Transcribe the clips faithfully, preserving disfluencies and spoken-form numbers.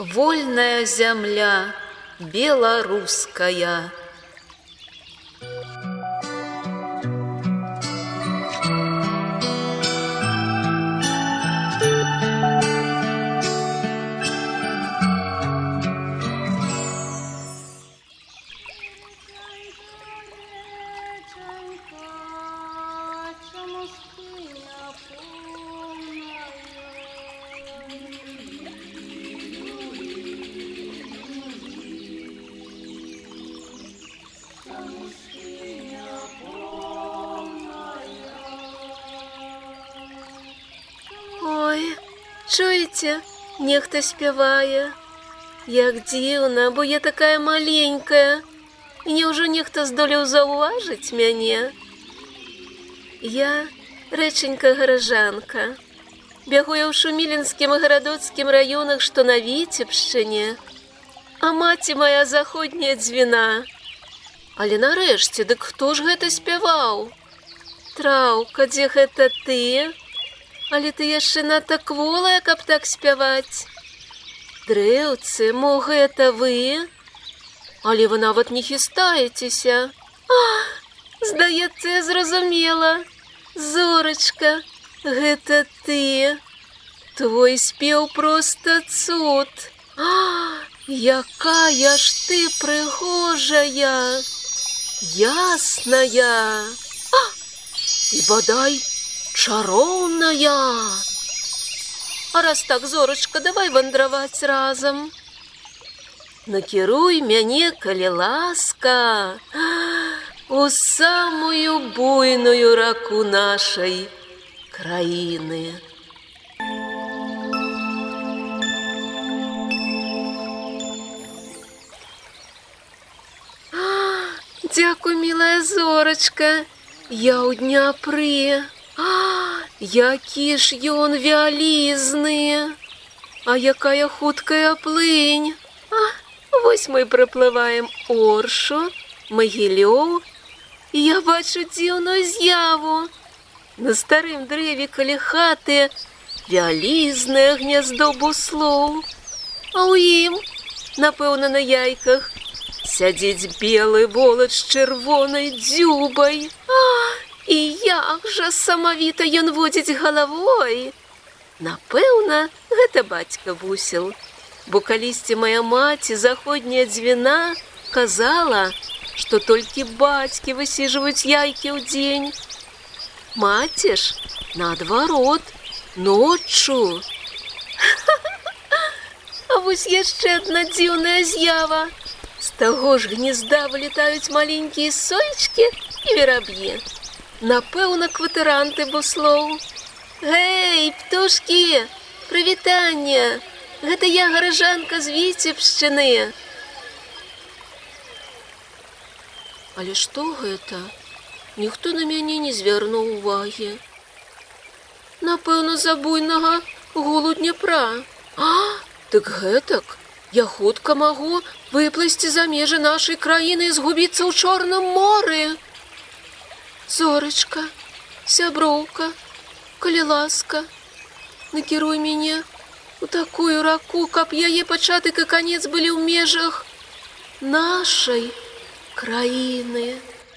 вольная земля белорусская. Ой, чуєте, нехто співає. Як дивно, бо я такая маленькая. І неужо нехто здолеў заўважыць мяне? Я рэчанька гаражанка. Бягу я ў Шумілінскім і Гарадоцкім раёнах, што на Віцебшчыне. А маці моя заходняя дзвіна. Але нарэшце, дык хто ж гэта спяваў? Траўка, дзе гэта ты? Але ты яшчэ надта кволая, каб так спяваць. Дрэўцы, мо гэта вы? Але вы нават не хістаецеся. А, здаецца, я зразумела. Зорачка, гэта ты. Твой спеў проста цуд. А, якая ж ты прыгожая, ясная. А, і бадай, чароўная. А раз так, Зорачка, давай вандраваць разам. Накіруй мяне, калі ласка, у самую буйную раку нашай краіны. Дзякуй, мілая Зорачка, я ў Дняпры. А, які ж ён вялізны, а якая хуткая плынь. А, вось мы праплываем Оршу, Магілёў, і я бачу дзіўную з'яву. На старым дрэве каля хаты вялізнае гняздо буслоў, а ў ім, напэўна, на яйках, сядзіць белы волат з чырвонай дзюбай. А, і як жа самавіта ён водзіць галавой! Напэўна, гэта бацька Вусел, бо калісьці мая маці, заходняя дзвіна, казала, што толькі бацькі высіжваюць яйкі ў дзень. Маці ж, наадварот, ноччу. А вось яшчэ адна дзіўная з'ява. З таго ж гнезда вылетаюць маленькія соечкі і вераб'і. Напэўна, кватаранты буслоў. Гэй, птушкі, прывітанне! Гэта я, гаражанка з Віцебшчыны. Але што гэта? Ніхто на мяне не звярнуў увагі. Напэўна, з-за буйнага гулу Дняпра. А, дык гэтак, я хутка магу выплысці за межы нашай краіны і згубіцца ў Чорным моры. Зорачка, сяброўка, калі ласка, накіруй мяне у такую раку, каб яе пачатак і канец былі ў межах нашай краіны.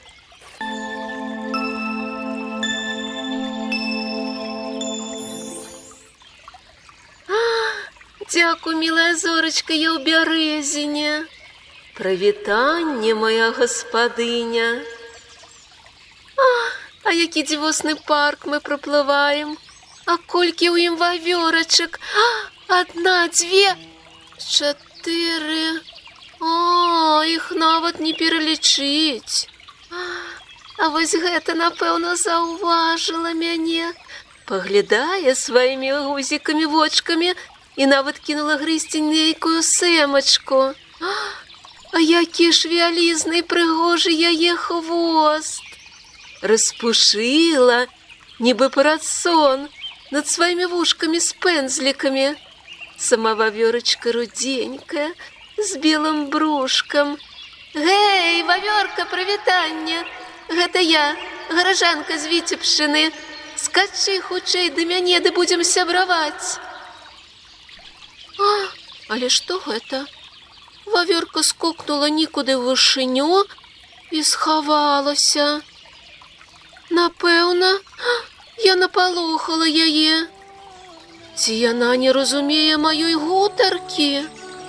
А, дзякуй, мілая Зорачка, я ў бярэзіне. Прывітанне, моя гаспадыня. А, а які дзівосны парк мы праплываем. А колькі ў ім вавёрачак? А, адна, дзве, чатыры. О, іх нават не пералічыць. А вось гэта, напэўна, заўважыла мяне. Паглядае сваімі гузікамі вочкамі і нават кінула грызці нейкую сэмачку. А які ж вялізны і прыгожы яе хвост. Распушыла, нібы парасон, над сваімі вушкамі з пэндзлікамі. Сама вавёрачка рудзенькая, з белым брушкам. Гэй, вавёрка, прывітанне! Гэта я, гаражанка з Віцебшчыны. Скачы хутчэй да мяне, ды будзем сябраваць. А, Але што гэта? Вавёрка скокнула нікуды ў вышыню і схавалася. Напэўна, я напалохала яе. Ці яна не разумее маёй гутаркі?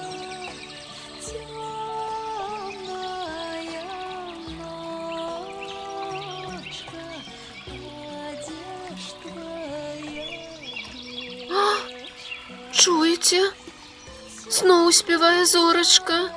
Чуеце? Зноў спявае зорачка.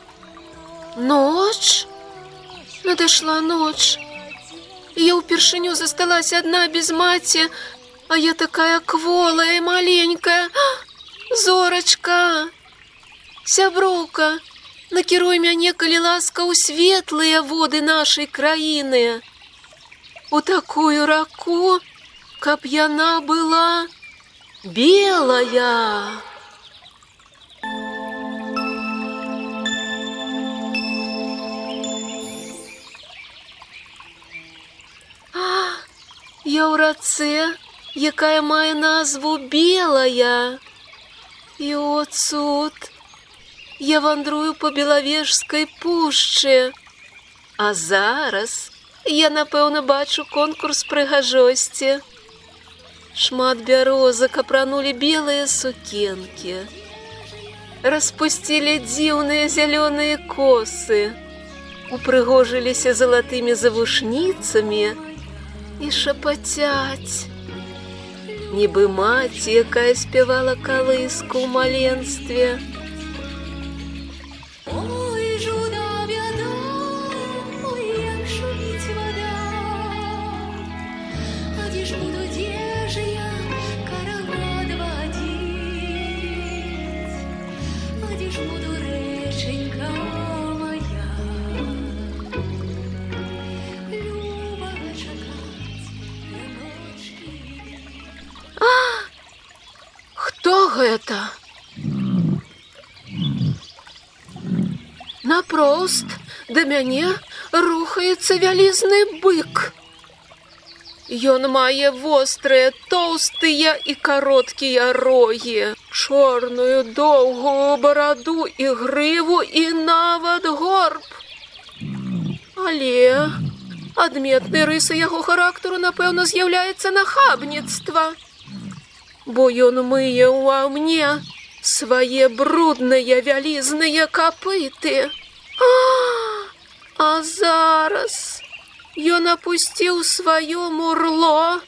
Ноч? Надышла ноч. Я ўпершыню засталася адна без маці, а я такая кволая і маленькая. Зорачка! Сяброўка, накіруй мяне, калі ласка, у светлыя воды нашай краіны. У такую раку, каб яна была белая. Я ў рацэ, якая мае назву Белая. І, о цуд, я вандрую па Белавежскай пушчы. А зараз я, напэўна, бачу конкурс прыгажосці. Шмат бярозак апранулі белыя сукенкі. Распусцілі дзіўныя зялёныя косы. Упрыгожыліся залатымі завушніцамі і шапацяць. Нібы маці, якая спявала калыску ў маленстве. Ой, жуда бяда, ой, як шуміць вада. А дзе ж буду, дзе ж я караван вадзіць? А дзе ж буду, рэчанька моя? Любага чакаць на ночкі. Хто гэта? Напрост да мяне рухаецца вялізны бык. Ён мае вострыя, тоўстыя і кароткія рогі, чорную доўгую бараду і грыву і нават горб. Але адметнай рысай яго характару, напэўна, з'яўляецца нахабніцтва. Бо ён мые ўва мне свае брудныя вялізныя капыты. А, а зараз ён апусціў сваё мурло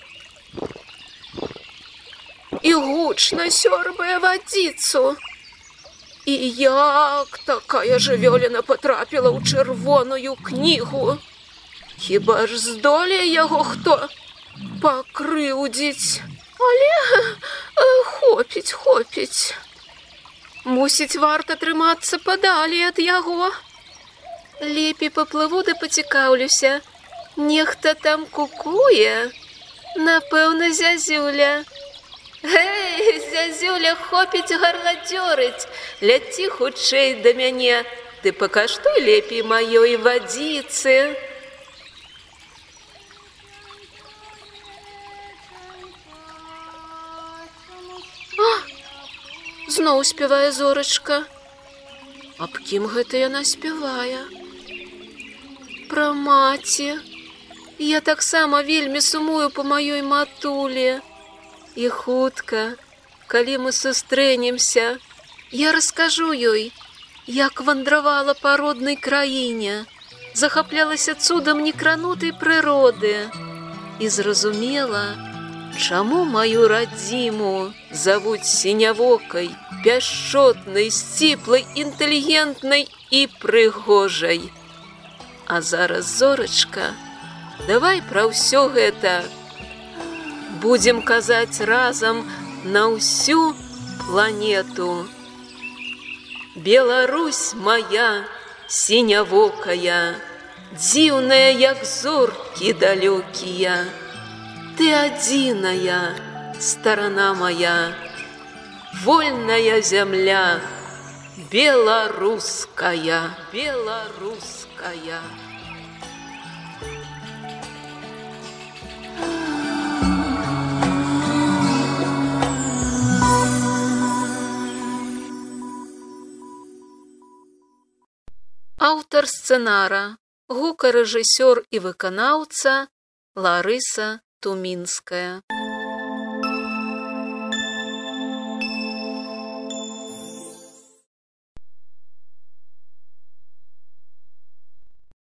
і гучна сёрбае вадзіцу. І як такая жывёліна патрапіла ў чырвоную кнігу? Хіба ж здолее яго хто пакрыўдзіць? Але хопіць, хопіць. Мусіць, варта трымацца падалей ад яго. Лепей паплыву да пацікаўлюся. Нехта там кукуе. Напэўна, зязюля. Гэй, зязюля, хопіць гарладзёрыць. Ляці хутчэй да мяне. Ты пакаштуй лепей маёй вадзіцы. Зноў спявае зорачка. Аб кім гэта яна спявае? Пра маці. Я таксама вельмі сумую па маёй матулі. І хутка, калі мы сустрэнемся, я раскажу ёй, як вандравала па роднай краіне, захаплялася цудам некранутай прыроды і зразумела, чаму маю радзіму завуць сінявокай, пяшчотнай, сціплай, інтэлігентнай і прыгожай. А зараз, зорачка, давай пра ўсё гэта будзем казаць разам на ўсю планету. Беларусь моя сінявокая, дзіўная, як зоркі далёкія, ты адзіная, старана моя, вольная зямля, беларуская, беларуская. Аўтар сцэнара, гукарэжысёр і выканаўца Ларыса Тумінская.